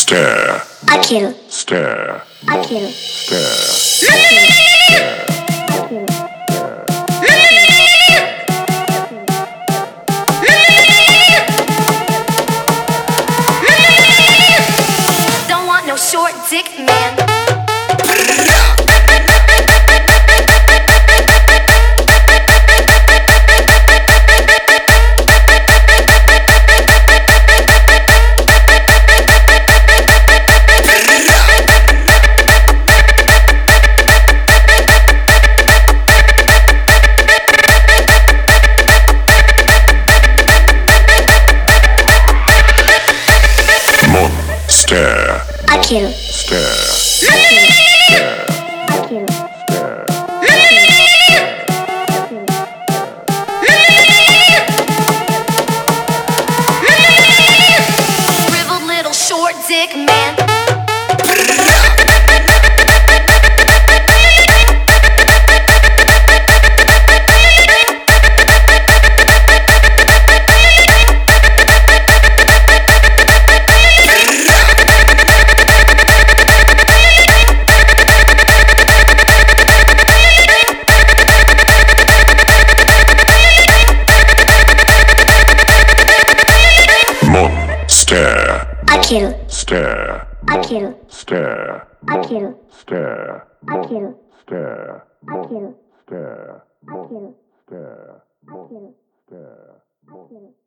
stare, 飽きる stare, 飽きる stare. Don't want no short dick man. Stare, 飽きる stare, 飽きる stare, 飽きる stare. Shriveled little short dick man. Stare, 飽きる stare, 飽きる stare, 飽きる stare, 飽きる stare, 飽きる stare, 飽きる stare, 飽きる stare. 飽きる